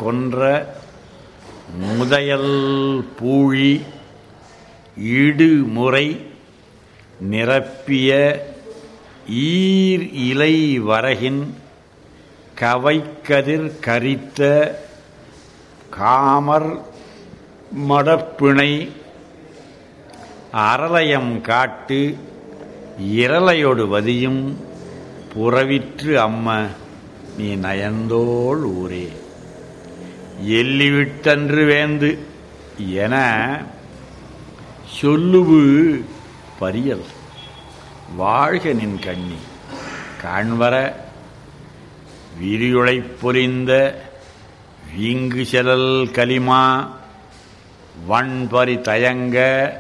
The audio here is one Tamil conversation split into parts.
கொன்ற முதயல் பூழி இடுமுறை நிரப்பிய ஈர் இலை வரகின் கவைக்கதிர் கரித்த காமர் மடப்பிணை அரலயம் காட்டு இரலையொடு வதியும் புறவிற்று அம்ம நீ நயந்தோள் ஊரே எல்லிவிட்டன்று வேந்து என சொல்லுவு பரியல் வாழ்க நின் கண்ணி காண்வர விரியுழைப் பொலிந்த வீங்கு செலல் கலிமா வன்பரி தயங்க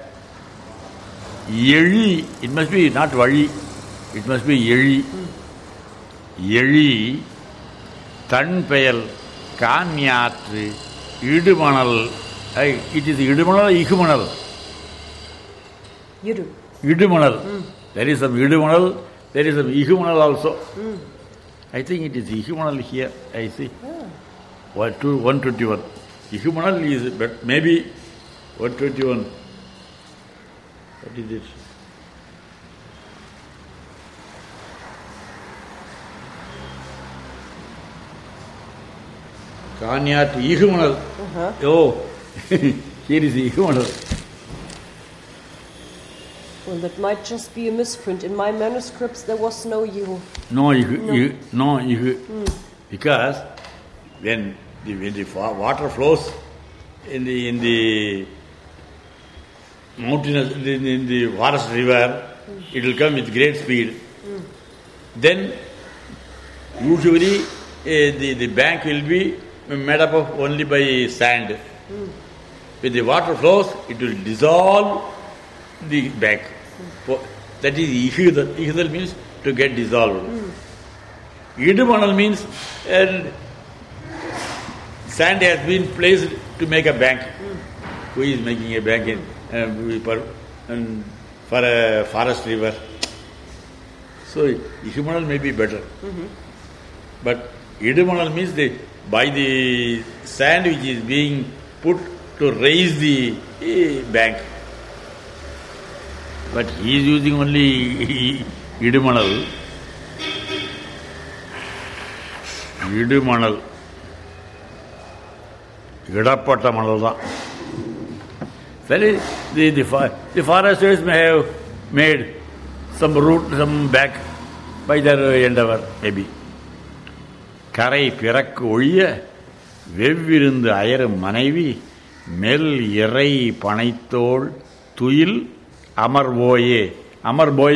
எழி இட் மஸ்ட் பி நாட் வழி இட் மஸ்ட் பி எழி எழி தன் பெயல் கான்யாற்று இடுமணல் இட் இஸ் இடுமணல் இகுமணல் இடுமணல் there is some idumanal, there is some igumanal also. I think it is igumanal here, I see. 121. Igumanal is maybe 121. What is it? Kanyat igumanal. Oh, here is igumanal. Well, that might just be a misprint. In my manuscripts, there was no ihu. No ihu. Because when the water flows in the mountainous, in the forest river, it will come with great speed. Then usually the bank will be made up of only by sand. When the water flows, it will dissolve the bank. That is ihidal. Ihidal means to get dissolved. Idumanal means sand has been placed to make a bank. Who is making a bank for a forest river? So idumanal may be better. But idumanal means by the sand which is being put to raise the bank. But he is using only idumanal. Idumanal. Idapatta manal da. The foresters may have made some route, some back by their endeavor, maybe. கரை பிறக்கு ஒழிய வெவ்விருந்து அயரும் மனைவி மெல் இறை பனைத்தோள் துயில் அமர்வோயே